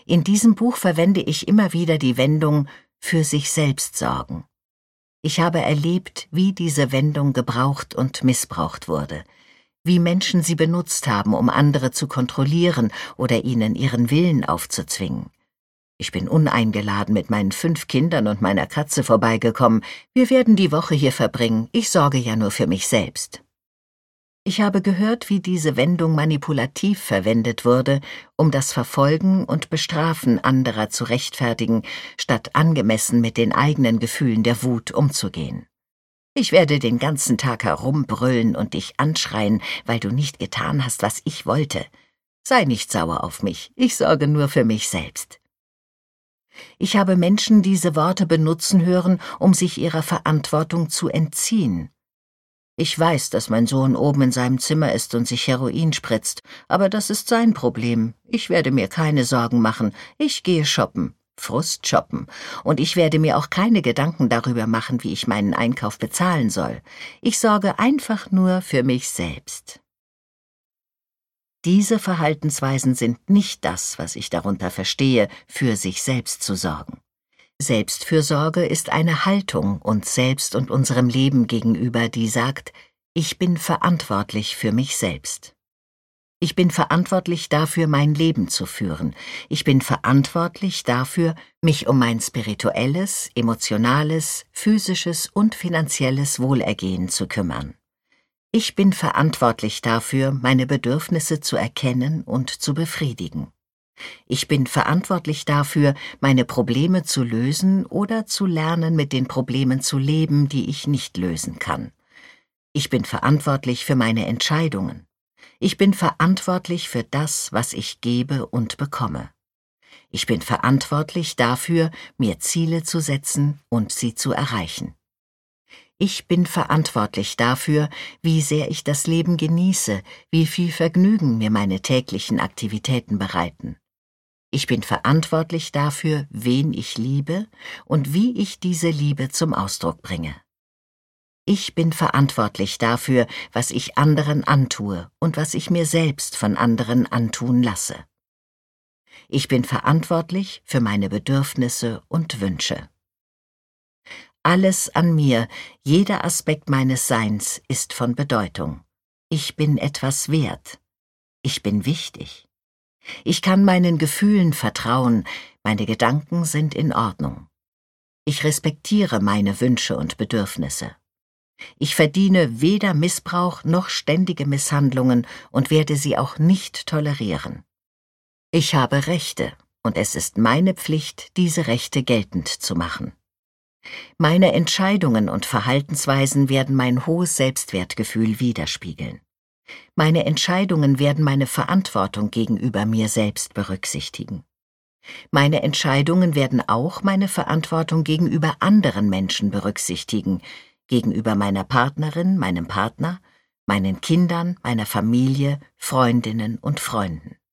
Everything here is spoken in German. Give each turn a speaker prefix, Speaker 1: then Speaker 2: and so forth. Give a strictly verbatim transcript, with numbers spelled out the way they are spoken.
Speaker 1: In diesem Buch verwende ich immer wieder die Wendung „für sich selbst sorgen“. Ich habe erlebt, wie diese Wendung gebraucht und missbraucht wurde, wie Menschen sie benutzt haben, um andere zu kontrollieren oder ihnen ihren Willen aufzuzwingen. Ich bin uneingeladen mit meinen fünf Kindern und meiner Katze vorbeigekommen. Wir werden die Woche hier verbringen. Ich sorge ja nur für mich selbst. Ich habe gehört, wie diese Wendung manipulativ verwendet wurde, um das Verfolgen und Bestrafen anderer zu rechtfertigen, statt angemessen mit den eigenen Gefühlen der Wut umzugehen. Ich werde den ganzen Tag herumbrüllen und dich anschreien, weil du nicht getan hast, was ich wollte. Sei nicht sauer auf mich, ich sorge nur für mich selbst. Ich habe Menschen diese Worte benutzen hören, um sich ihrer Verantwortung zu entziehen. Ich weiß, dass mein Sohn oben in seinem Zimmer ist und sich Heroin spritzt, aber das ist sein Problem. Ich werde mir keine Sorgen machen. Ich gehe shoppen, Frust shoppen, und ich werde mir auch keine Gedanken darüber machen, wie ich meinen Einkauf bezahlen soll. Ich sorge einfach nur für mich selbst. Diese Verhaltensweisen sind nicht das, was ich darunter verstehe, für sich selbst zu sorgen. Selbstfürsorge ist eine Haltung uns selbst und unserem Leben gegenüber, die sagt, ich bin verantwortlich für mich selbst. Ich bin verantwortlich dafür, mein Leben zu führen. Ich bin verantwortlich dafür, mich um mein spirituelles, emotionales, physisches und finanzielles Wohlergehen zu kümmern. Ich bin verantwortlich dafür, meine Bedürfnisse zu erkennen und zu befriedigen. Ich bin verantwortlich dafür, meine Probleme zu lösen oder zu lernen, mit den Problemen zu leben, die ich nicht lösen kann. Ich bin verantwortlich für meine Entscheidungen. Ich bin verantwortlich für das, was ich gebe und bekomme. Ich bin verantwortlich dafür, mir Ziele zu setzen und sie zu erreichen. Ich bin verantwortlich dafür, wie sehr ich das Leben genieße, wie viel Vergnügen mir meine täglichen Aktivitäten bereiten. Ich bin verantwortlich dafür, wen ich liebe und wie ich diese Liebe zum Ausdruck bringe. Ich bin verantwortlich dafür, was ich anderen antue und was ich mir selbst von anderen antun lasse. Ich bin verantwortlich für meine Bedürfnisse und Wünsche. Alles an mir, jeder Aspekt meines Seins ist von Bedeutung. Ich bin etwas wert. Ich bin wichtig. Ich kann meinen Gefühlen vertrauen, meine Gedanken sind in Ordnung. Ich respektiere meine Wünsche und Bedürfnisse. Ich verdiene weder Missbrauch noch ständige Misshandlungen und werde sie auch nicht tolerieren. Ich habe Rechte, und es ist meine Pflicht, diese Rechte geltend zu machen. Meine Entscheidungen und Verhaltensweisen werden mein hohes Selbstwertgefühl widerspiegeln. Meine Entscheidungen werden meine Verantwortung gegenüber mir selbst berücksichtigen. Meine Entscheidungen werden auch meine Verantwortung gegenüber anderen Menschen berücksichtigen, gegenüber meiner Partnerin, meinem Partner, meinen Kindern, meiner Familie, Freundinnen und Freunden.